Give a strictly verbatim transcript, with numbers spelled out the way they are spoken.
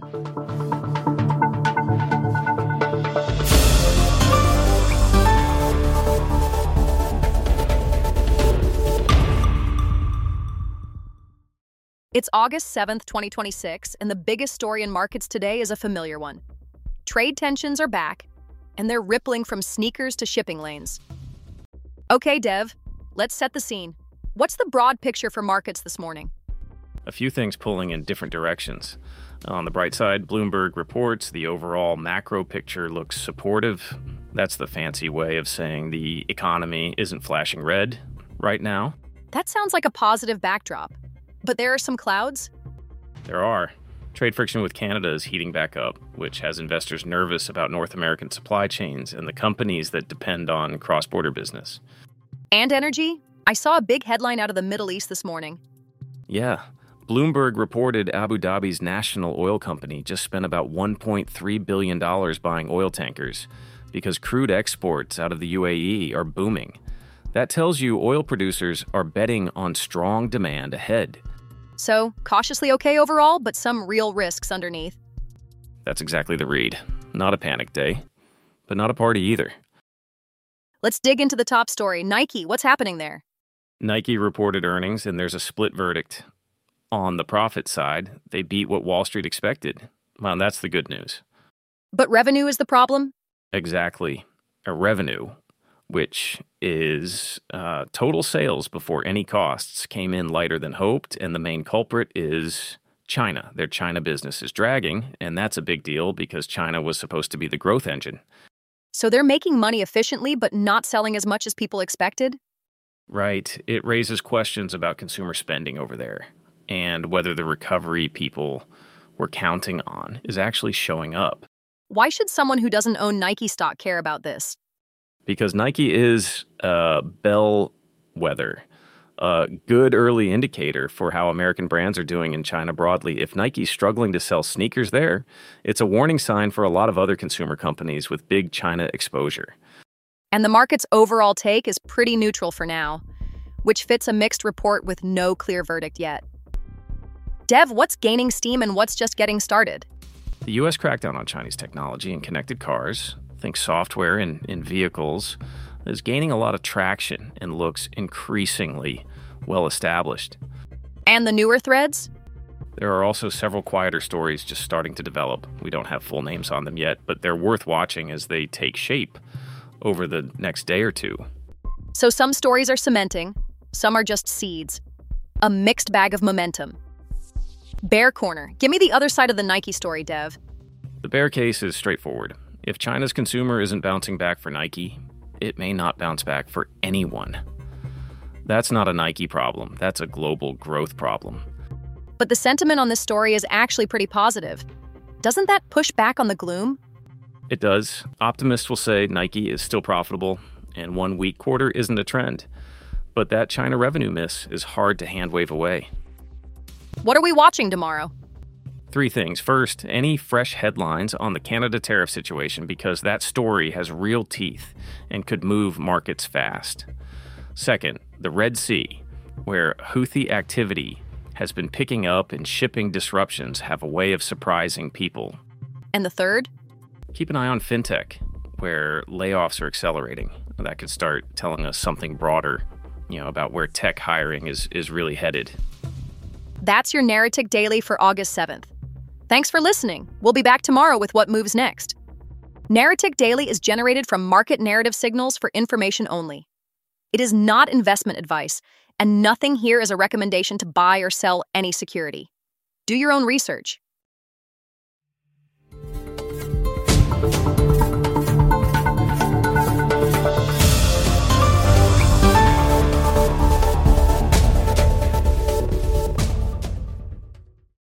It's August seventh, twenty twenty-six, and the biggest story in markets today is a familiar one. Trade tensions are back, and they're rippling from sneakers to shipping lanes. Okay, Dev, let's set the scene. What's the broad picture for markets this morning? A few things pulling in different directions. On the bright side, Bloomberg reports the overall macro picture looks supportive. That's the fancy way of saying the economy isn't flashing red right now. That sounds like a positive backdrop. But there are some clouds? There are. Trade friction with Canada is heating back up, which has investors nervous about North American supply chains and the companies that depend on cross-border business. And energy? I saw a big headline out of the Middle East this morning. Yeah. Bloomberg reported Abu Dhabi's national oil company just spent about one point three billion dollars buying oil tankers because crude exports out of the U A E are booming. That tells you oil producers are betting on strong demand ahead. So, cautiously okay overall, but some real risks underneath. That's exactly the read. Not a panic day, but not a party either. Let's dig into the top story. Nike, what's happening there? Nike reported earnings, and there's a split verdict. On the profit side, they beat what Wall Street expected. Well, that's the good news. But revenue is the problem? Exactly. A revenue, which is uh, total sales before any costs, came in lighter than hoped, and the main culprit is China. Their China business is dragging, and that's a big deal because China was supposed to be the growth engine. So they're making money efficiently but not selling as much as people expected? Right. It raises questions about consumer spending over there and whether the recovery people were counting on is actually showing up. Why should someone who doesn't own Nike stock care about this? Because Nike is a bellwether, a good early indicator for how American brands are doing in China broadly. If Nike's struggling to sell sneakers there, it's a warning sign for a lot of other consumer companies with big China exposure. And the market's overall take is pretty neutral for now, which fits a mixed report with no clear verdict yet. Dev, what's gaining steam and what's just getting started? The U S crackdown on Chinese technology and connected cars, think software in, in vehicles, is gaining a lot of traction and looks increasingly well established. And the newer threads? There are also several quieter stories just starting to develop. We don't have full names on them yet, but they're worth watching as they take shape over the next day or two. So some stories are cementing, some are just seeds. A mixed bag of momentum. Bear corner. Give me the other side of the Nike story, Dev. The bear case is straightforward. If China's consumer isn't bouncing back for Nike, it may not bounce back for anyone. That's not a Nike problem. That's a global growth problem. But the sentiment on this story is actually pretty positive. Doesn't that push back on the gloom? It does. Optimists will say Nike is still profitable, and one weak quarter isn't a trend. But that China revenue miss is hard to hand-wave away. What are we watching tomorrow? Three things. First, any fresh headlines on the Canada tariff situation because that story has real teeth and could move markets fast. Second, the Red Sea, where Houthi activity has been picking up and shipping disruptions have a way of surprising people. And the third? Keep an eye on fintech, where layoffs are accelerating. That could start telling us something broader, you know, about where tech hiring is, is really headed. That's your Narrative Daily for August seventh. Thanks for listening. We'll be back tomorrow with what moves next. Narrative Daily is generated from market narrative signals for information only. It is not investment advice, and nothing here is a recommendation to buy or sell any security. Do your own research.